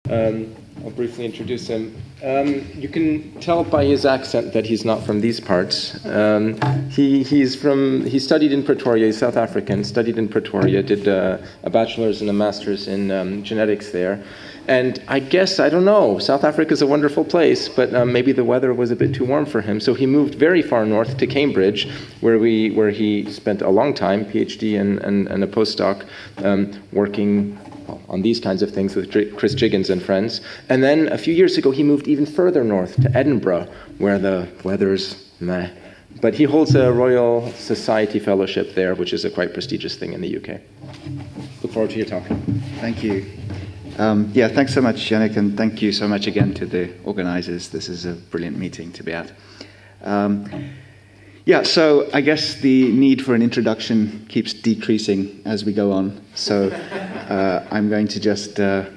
I'll briefly introduce him. You can tell by his accent that he's not from these parts. He studied in Pretoria, he's South African, studied in Pretoria, did a bachelor's and a master's in genetics there. And I guess, I don't know, South Africa's a wonderful place, but maybe the weather was a bit too warm for him. So he moved very far north to Cambridge, where he spent a long time, PhD and a postdoc, working on these kinds of things with Chris Jiggins and friends. And then a few years ago, he moved even further north to Edinburgh, where the weather's meh. But he holds a Royal Society Fellowship there, which is a quite prestigious thing in the UK. Look forward to your talk. Thank you. Thanks so much, Yannick, and thank you so much again to the organizers. This is a brilliant meeting to be at. So I guess the need for an introduction keeps decreasing as we go on. So I'm going to just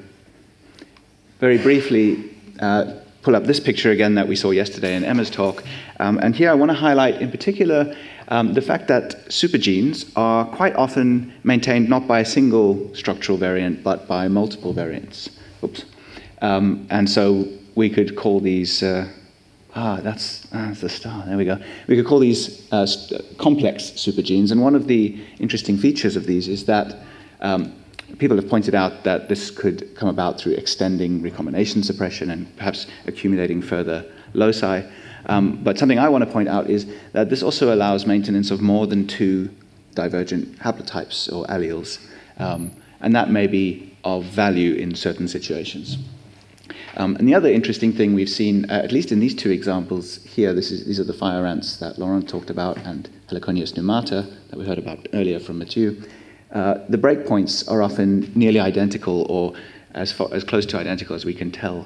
very briefly pull up this picture again that we saw yesterday in Emma's talk. And here I want to highlight in particular the fact that supergenes are quite often maintained not by a single structural variant, but by multiple variants. And so we could call these, that's the star, there we go. We could call these complex supergenes. And one of the interesting features of these is that people have pointed out that this could come about through extending recombination suppression and perhaps accumulating further loci. But something I want to point out is that this also allows maintenance of more than two divergent haplotypes or alleles, and that may be of value in certain situations. And the other interesting thing we've seen, at least in these two examples here, these are the fire ants that Laurent talked about and Heliconius pneumata that we heard about earlier from Mathieu. The breakpoints are often nearly identical or as close to identical as we can tell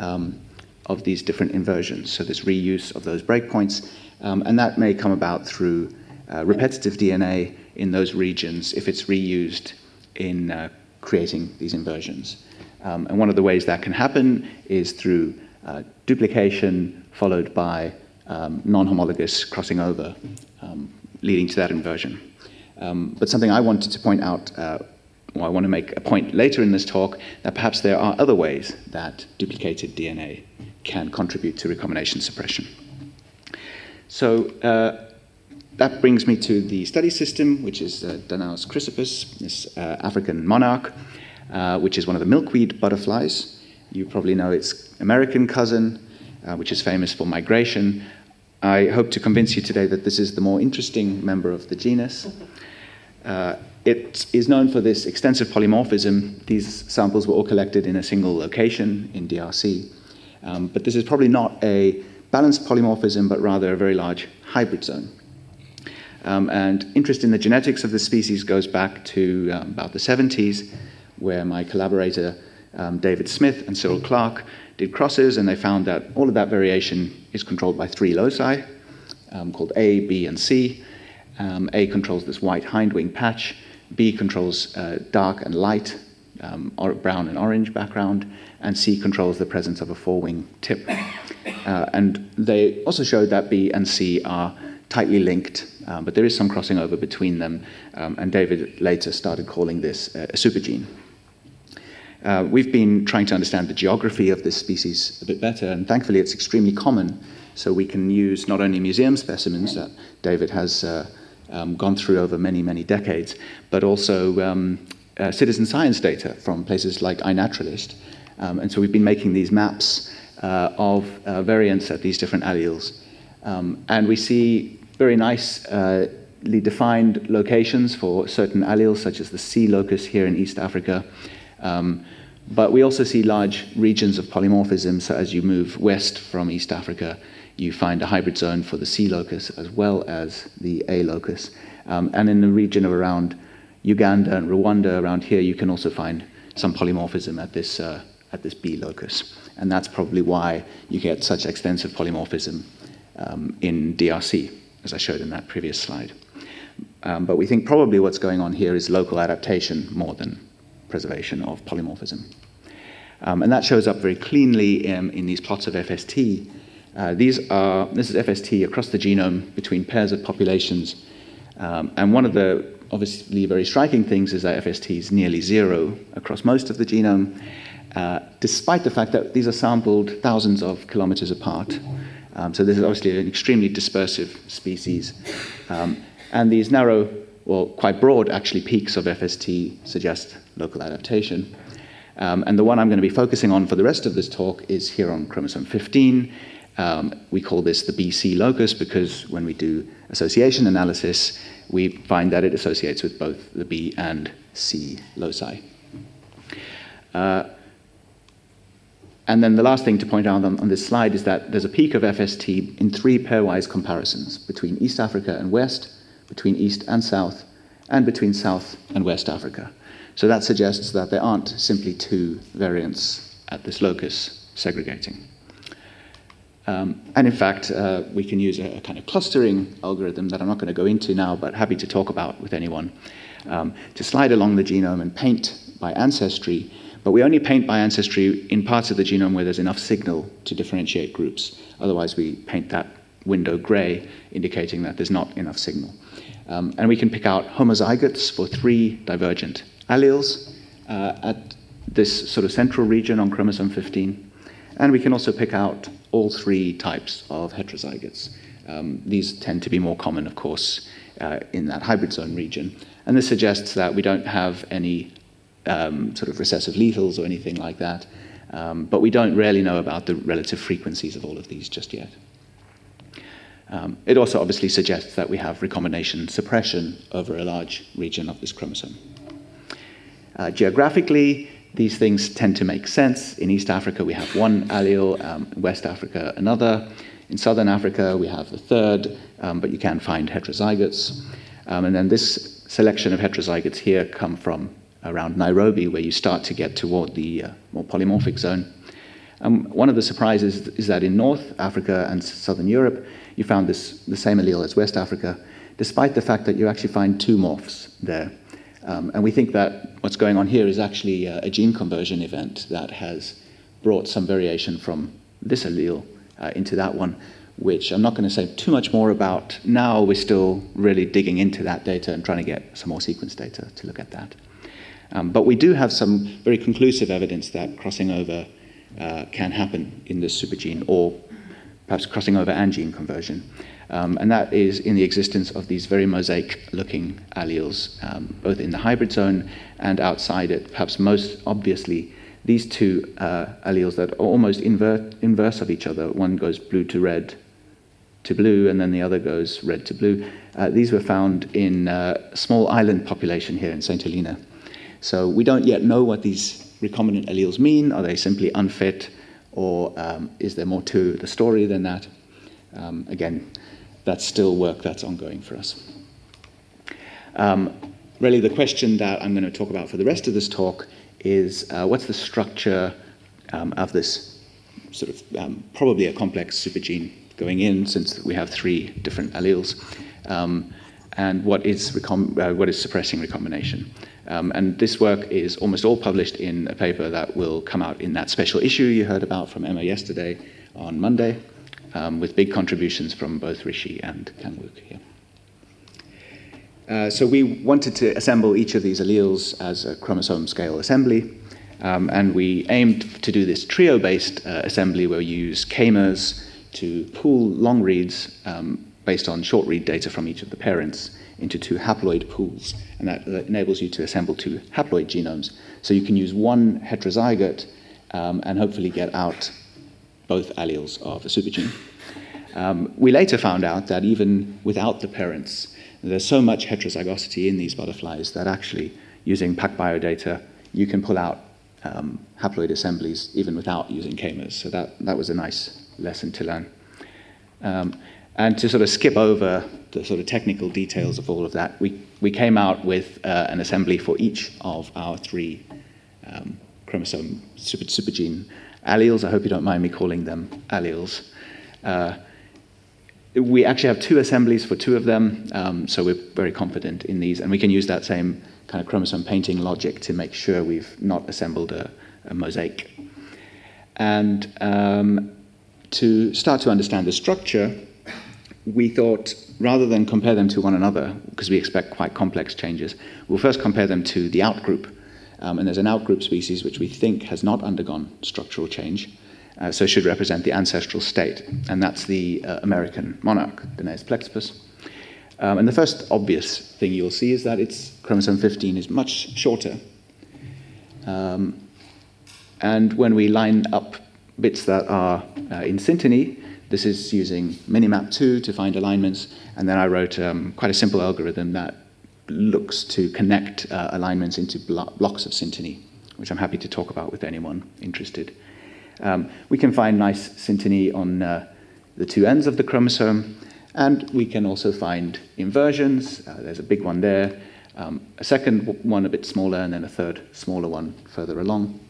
of these different inversions, so this reuse of those breakpoints, and that may come about through repetitive DNA in those regions if it's reused in creating these inversions. And one of the ways that can happen is through duplication followed by non-homologous crossing over, leading to that inversion. But something I wanted to point out, I want to make a point later in this talk, that perhaps there are other ways that duplicated DNA can contribute to recombination suppression. So that brings me to the study system, which is Danaus chrysoprus, this African monarch, which is one of the milkweed butterflies. You probably know its American cousin, which is famous for migration. I hope to convince you today that this is the more interesting member of the genus. It is known for this extensive polymorphism. These samples were all collected in a single location in DRC. But this is probably not a balanced polymorphism, but rather a very large hybrid zone. And interest in the genetics of the species goes back to about the 70s, where my collaborator David Smith and Cyril Clarke did crosses, and they found that all of that variation is controlled by three loci, called A, B, and C. A controls this white hindwing patch, B controls dark and light, brown and orange background, and C controls the presence of a forewing tip. And they also showed that B and C are tightly linked, but there is some crossing over between them, and David later started calling this a supergene. We've been trying to understand the geography of this species a bit better, and thankfully it's extremely common, so we can use not only museum specimens that David has gone through over many, many decades, but also citizen science data from places like iNaturalist. And so we've been making these maps of variants at these different alleles. And we see very nicely defined locations for certain alleles, such as the C locus here in East Africa. But we also see large regions of polymorphism, so as you move west from East Africa, you find a hybrid zone for the C locus as well as the A locus. And in the region of around Uganda and Rwanda, around here, you can also find some polymorphism at this B locus. And that's probably why you get such extensive polymorphism in DRC, as I showed in that previous slide. But we think probably what's going on here is local adaptation more than preservation of polymorphism. And that shows up very cleanly in these plots of FST. This is FST across the genome between pairs of populations. And one of the obviously very striking things is that FST is nearly zero across most of the genome. despite the fact that these are sampled thousands of kilometers apart. So this is obviously an extremely dispersive species. And these narrow, or quite broad, actually, peaks of FST suggest local adaptation. And the one I'm going to be focusing on for the rest of this talk is here on chromosome 15. We call this the BC locus because when we do association analysis, we find that it associates with both the B and C loci. And then the last thing to point out on this slide is that there's a peak of FST in 3 pairwise comparisons between East Africa and West, between East and South, and between South and West Africa. So that suggests that there aren't simply 2 variants at this locus segregating. And in fact, we can use a kind of clustering algorithm that I'm not going to go into now, but happy to talk about with anyone, to slide along the genome and paint by ancestry. But we only paint by ancestry in parts of the genome where there's enough signal to differentiate groups. Otherwise, we paint that window gray, indicating that there's not enough signal. And we can pick out homozygotes for 3 divergent alleles at this sort of central region on chromosome 15. And we can also pick out all 3 types of heterozygotes. These tend to be more common, of course, in that hybrid zone region. And this suggests that we don't have any sort of recessive lethals or anything like that. But we don't really know about the relative frequencies of all of these just yet. It also obviously suggests that we have recombination suppression over a large region of this chromosome. Geographically, these things tend to make sense. In East Africa, we have 1 allele, in West Africa, another. In Southern Africa, we have the 3rd, but you can find heterozygotes. And then this selection of heterozygotes here come from around Nairobi, where you start to get toward the more polymorphic zone. One of the surprises is that in North Africa and Southern Europe, you found the same allele as West Africa, despite the fact that you actually find 2 morphs there. And we think that what's going on here is actually a gene conversion event that has brought some variation from this allele into that one, which I'm not going to say too much more about now. We're still really digging into that data and trying to get some more sequence data to look at that. But we do have some very conclusive evidence that crossing over can happen in this supergene, or perhaps crossing over and gene conversion. And that is in the existence of these very mosaic-looking alleles, both in the hybrid zone and outside it. Perhaps most obviously, these 2 alleles that are almost inverse of each other. One goes blue to red to blue, and then the other goes red to blue. These were found in a small island population here in St. Helena. So we don't yet know what these recombinant alleles mean. Are they simply unfit, or is there more to the story than that? Again, that's still work that's ongoing for us. Really, the question that I'm going to talk about for the rest of this talk is what's the structure of this sort of probably a complex supergene going in, since we have 3 different alleles, and what is suppressing recombination. And this work is almost all published in a paper that will come out in that special issue you heard about from Emma yesterday on Monday, with big contributions from both Rishi and Kangwook here. So we wanted to assemble each of these alleles as a chromosome scale assembly, and we aimed to do this trio-based assembly where we use k-mers to pool long reads based on short read data from each of the parents into 2 haploid pools, and that enables you to assemble 2 haploid genomes. So you can use 1 heterozygote and hopefully get out both alleles of a supergene. We later found out that even without the parents, there's so much heterozygosity in these butterflies that actually, using PacBio data, you can pull out haploid assemblies even without using k-mers. So that was a nice lesson to learn. And to sort of skip over the sort of technical details of all of that, we came out with an assembly for each of our 3 chromosome supergene alleles. I hope you don't mind me calling them alleles. We actually have 2 assemblies for 2 of them, so we're very confident in these, and we can use that same kind of chromosome painting logic to make sure we've not assembled a mosaic. And to start to understand the structure, we thought, rather than compare them to one another, because we expect quite complex changes, we'll first compare them to the outgroup. And there's an outgroup species which we think has not undergone structural change, so should represent the ancestral state, and that's the American monarch, Danaus plexippus. And the first obvious thing you'll see is that its chromosome 15 is much shorter. And when we line up bits that are in synteny, this is using Minimap2 to find alignments, and then I wrote quite a simple algorithm that looks to connect alignments into blocks of synteny, which I'm happy to talk about with anyone interested. We can find nice synteny on the two ends of the chromosome, and we can also find inversions. There's a big one there, a second one a bit smaller, and then a third smaller one further along.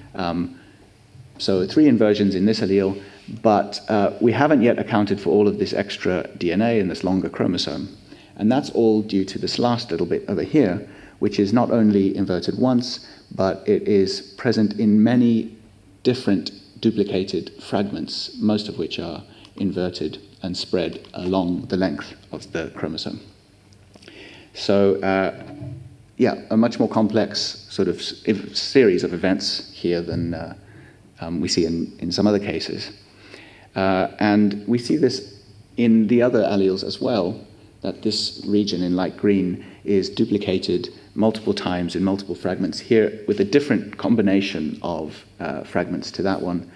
So 3 inversions in this allele, but we haven't yet accounted for all of this extra DNA in this longer chromosome. And that's all due to this last little bit over here, which is not only inverted once, but it is present in many different duplicated fragments, most of which are inverted and spread along the length of the chromosome. So, a much more complex sort of series of events here than we see in some other cases. And we see this in the other alleles as well, that this region in light green is duplicated multiple times in multiple fragments here with a different combination of fragments to that one.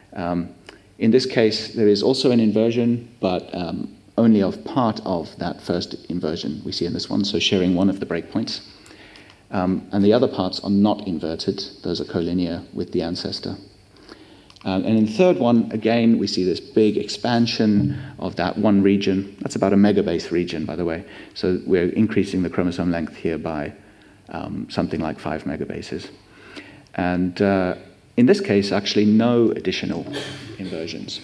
In this case, there is also an inversion, but only of part of that first inversion we see in this one, so sharing one of the breakpoints. And the other parts are not inverted. Those are collinear with the ancestor. And in the third one, again, we see this big expansion of that one region. That's about a megabase region, by the way. So we're increasing the chromosome length here by something like 5 megabases. And in this case, actually, no additional inversions.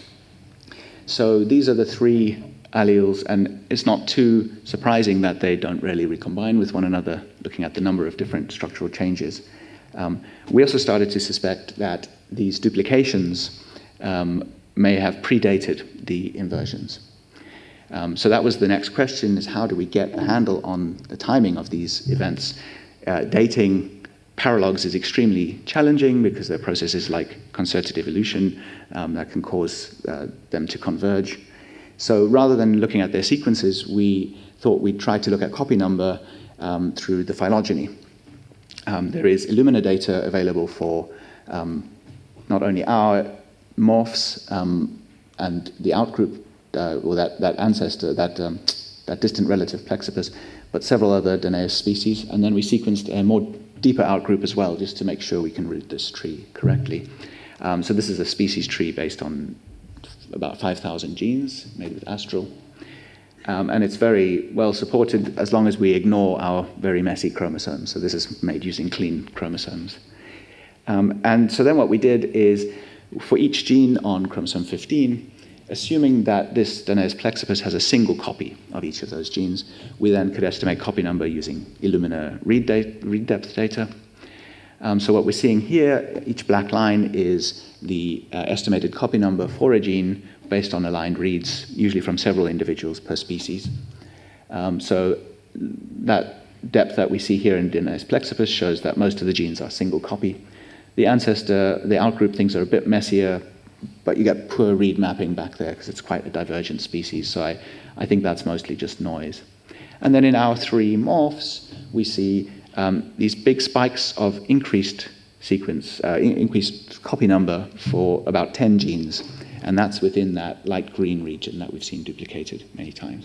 So these are the 3 alleles, and it's not too surprising that they don't really recombine with one another, looking at the number of different structural changes. We also started to suspect that these duplications may have predated the inversions. So that was the next question, is how do we get a handle on the timing of these events? Dating paralogs is extremely challenging because they're processes like concerted evolution that can cause them to converge. So rather than looking at their sequences, we thought we'd try to look at copy number through the phylogeny. There is Illumina data available for not only our morphs and the outgroup, or that ancestor, that distant relative Plexippus, but several other Danaus species, and then we sequenced a more deeper outgroup as well, just to make sure we can root this tree correctly. So this is a species tree based on about 5,000 genes, made with Astral. And it's very well supported as long as we ignore our very messy chromosomes. So this is made using clean chromosomes. And so then what we did is, for each gene on chromosome 15, assuming that this Danaus plexippus has a single copy of each of those genes, we then could estimate copy number using Illumina read depth data. So what we're seeing here, each black line is the estimated copy number for a gene based on aligned reads, usually from several individuals per species. So that depth that we see here in Danaus plexippus shows that most of the genes are single copy. The ancestor, the outgroup things are a bit messier, but you get poor read mapping back there because it's quite a divergent species. So I think that's mostly just noise. And then in our 3 morphs, we see these big spikes of increased sequence, increased copy number for about 10 genes. And that's within that light green region that we've seen duplicated many times.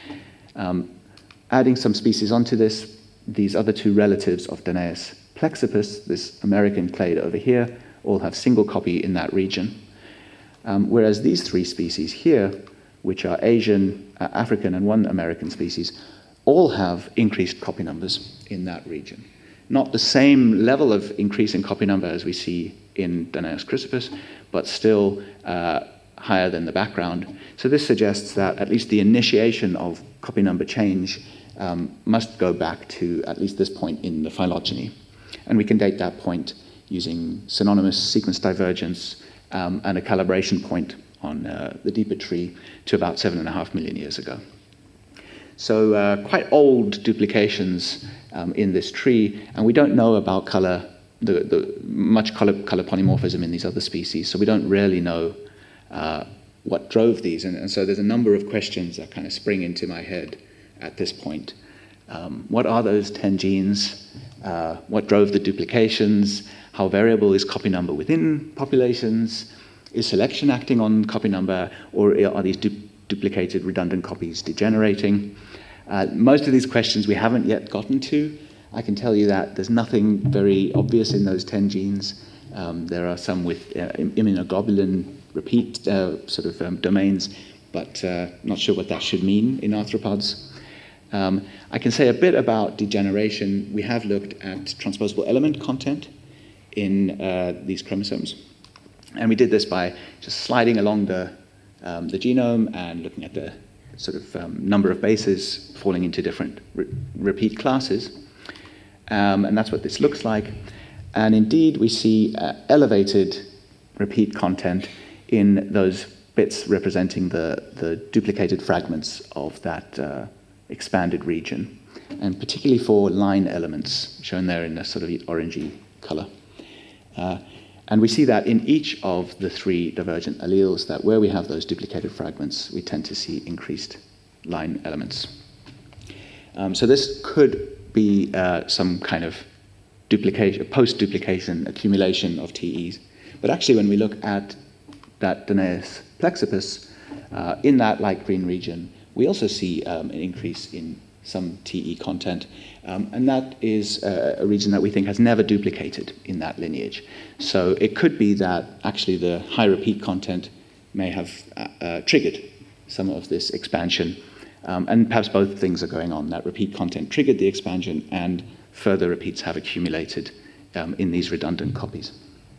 Adding some species onto this, these other 2 relatives of Danaus plexippus, this American clade over here, all have single copy in that region. Whereas these 3 species here, which are Asian, African, and 1 American species, all have increased copy numbers in that region. Not the same level of increase in copy number as we see in Danaus chrysippus, but still higher than the background. So this suggests that at least the initiation of copy number change must go back to at least this point in the phylogeny. And we can date that point using synonymous sequence divergence and a calibration point on the deeper tree to about 7.5 million years ago. So quite old duplications in this tree, and we don't know about color, much color polymorphism in these other species, so we don't really know what drove these. And so there's a number of questions that kind of spring into my head at this point. What are those 10 genes? What drove the duplications? How variable is copy number within populations? Is selection acting on copy number, or are these duplicated redundant copies degenerating? Most of these questions we haven't yet gotten to. I can tell you that there's nothing very obvious in those 10 genes. There are some with immunoglobulin repeat domains, but not sure what that should mean in arthropods. I can say a bit about degeneration. We have looked at transposable element content in these chromosomes. And we did this by just sliding along the genome and looking at the number of bases falling into different repeat classes. And that's what this looks like. And indeed, we see elevated repeat content in those bits representing the duplicated fragments of that expanded region, and particularly for line elements, shown there in a sort of orangey color. And we see that in each of the 3 divergent alleles, that where we have those duplicated fragments, we tend to see increased line elements. So this could be some kind of duplication, post-duplication accumulation of TEs. But actually, when we look at that Danaus plexippus, in that light green region, we also see an increase in some TE content, and that is a region that we think has never duplicated in that lineage. So it could be that actually the high repeat content may have triggered some of this expansion, and perhaps both things are going on. That repeat content triggered the expansion, and further repeats have accumulated in these redundant copies.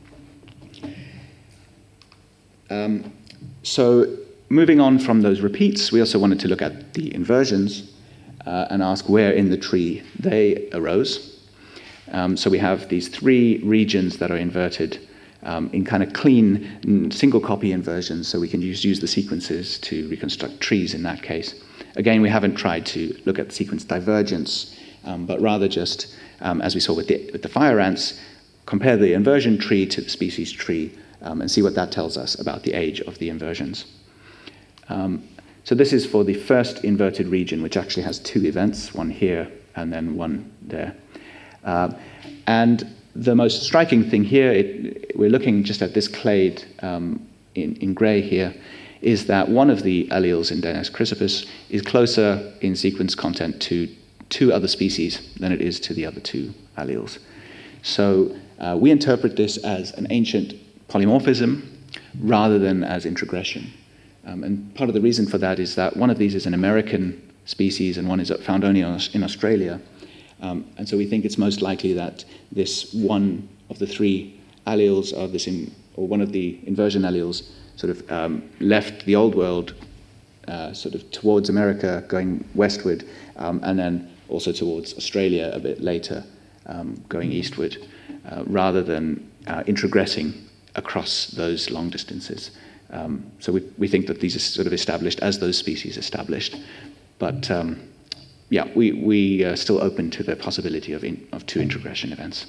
So moving on from those repeats, we also wanted to look at the inversions and ask where in the tree they arose. So we have these 3 regions that are inverted in kind of clean single copy inversions, so we can use the sequences to reconstruct trees in that case. Again, we haven't tried to look at sequence divergence, but rather just, as we saw with the fire ants, compare the inversion tree to the species tree and see what that tells us about the age of the inversions. So this is for the first inverted region, which actually has 2 events, one here and then one there. And the most striking thing here, we're looking just at this clade in gray here, is that one of the alleles in Danaus chrysoprus is closer in sequence content to 2 other species than it is to the other 2 alleles. So we interpret this as an ancient polymorphism rather than as introgression. And part of the reason for that is that one of these is an American species and one is found only in Australia. And so we think it's most likely that this one of the 3 alleles of this, or one of the inversion alleles, sort of left the old world sort of towards America, going westward, and then also towards Australia a bit later, going eastward, rather than introgressing across those long distances. So we think that these are sort of established as those species established. But yeah, we are still open to the possibility of 2 introgression events.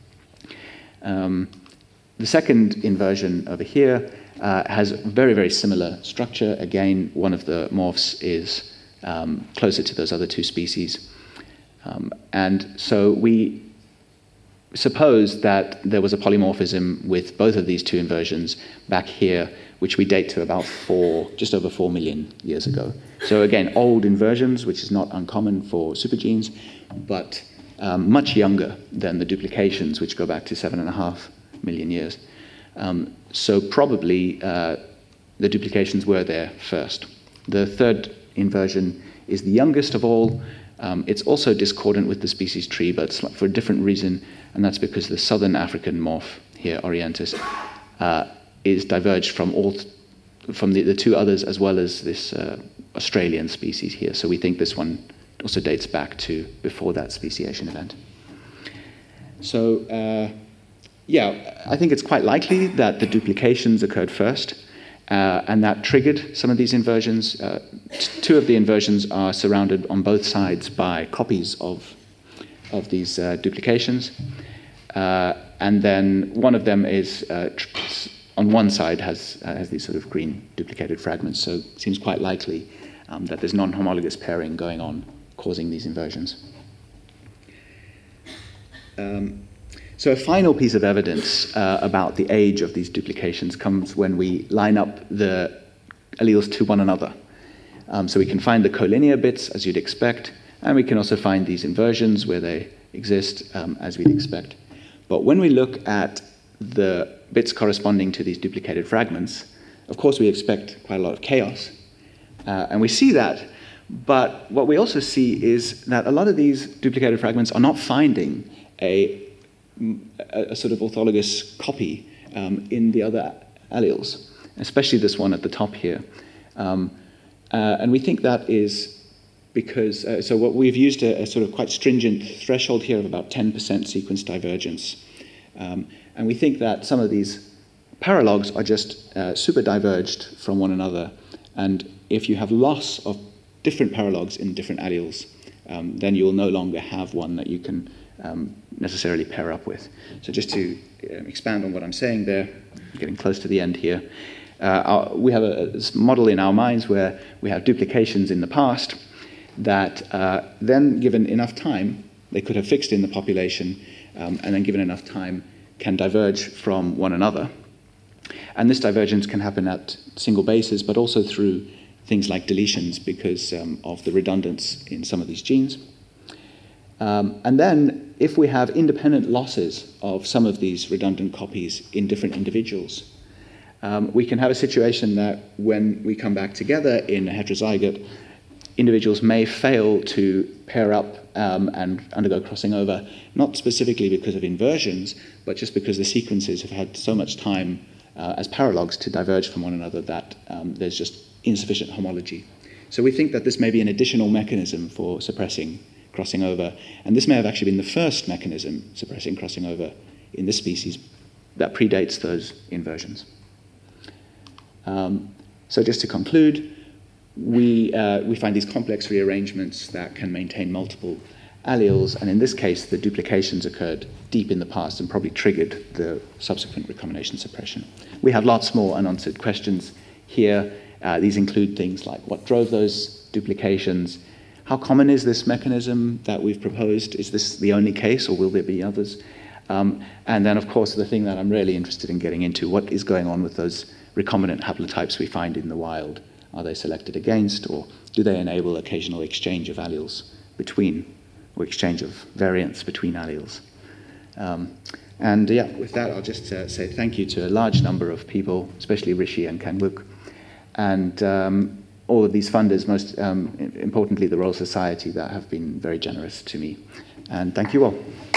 The second inversion over here has very, very similar structure. Again, one of the morphs is closer to those other 2 species. And so we suppose that there was a polymorphism with both of these 2 inversions back here, which we date to about just over 4 million years ago. So again, old inversions, which is not uncommon for supergenes, but much younger than the duplications, which go back to 7.5 million years. So probably the duplications were there first. The third inversion is the youngest of all. It's also discordant with the species tree, but for a different reason, and that's because the southern African morph here, Orientis, is diverged from the 2 others, as well as this Australian species here. So we think this one also dates back to before that speciation event. So yeah, I think it's quite likely that the duplications occurred first, And that triggered some of these inversions. Two of the inversions are surrounded on both sides by copies of these duplications. And then one of them is, on one side, has these sort of green duplicated fragments. So it seems quite likely that there's non-homologous pairing going on, causing these inversions. So a final piece of evidence about the age of these duplications comes when we line up the alleles to one another. So we can find the collinear bits, as you'd expect, and we can also find these inversions where they exist, as we'd expect. But when we look at the bits corresponding to these duplicated fragments, of course we expect quite a lot of chaos. And we see that, but what we also see is that a lot of these duplicated fragments are not finding a sort of orthologous copy in the other alleles, especially this one at the top here. And we think that is because, so what we've used a sort of quite stringent threshold here of about 10% sequence divergence. And we think that some of these paralogs are just super diverged from one another. And if you have loss of different paralogs in different alleles, then you will no longer have one that you can necessarily pair up with. So just to expand on what I'm saying there, getting close to the end here, we have a model in our minds where we have duplications in the past that then, given enough time, they could have fixed in the population, and then given enough time, can diverge from one another. And this divergence can happen at single bases, but also through things like deletions because of the redundance in some of these genes. And then, if we have independent losses of some of these redundant copies in different individuals, we can have a situation that when we come back together in a heterozygote, individuals may fail to pair up and undergo crossing over, not specifically because of inversions, but just because the sequences have had so much time as paralogs to diverge from one another that there's just insufficient homology. So we think that this may be an additional mechanism for suppressing crossing over, and this may have actually been the first mechanism suppressing crossing over in this species that predates those inversions. So just to conclude, we find these complex rearrangements that can maintain multiple alleles, and in this case, the duplications occurred deep in the past and probably triggered the subsequent recombination suppression. We have lots more unanswered questions here. These include things like what drove those duplications, how common is this mechanism that we've proposed? Is this the only case, or will there be others? And then, of course, the thing that I'm really interested in getting into, what is going on with those recombinant haplotypes we find in the wild? Are they selected against, or do they enable occasional exchange of alleles between, or exchange of variants between alleles? And yeah, with that, I'll just say thank you to a large number of people, especially Rishi and Kangbuk, and all of these funders, most importantly the Royal Society, that have been very generous to me. And thank you all.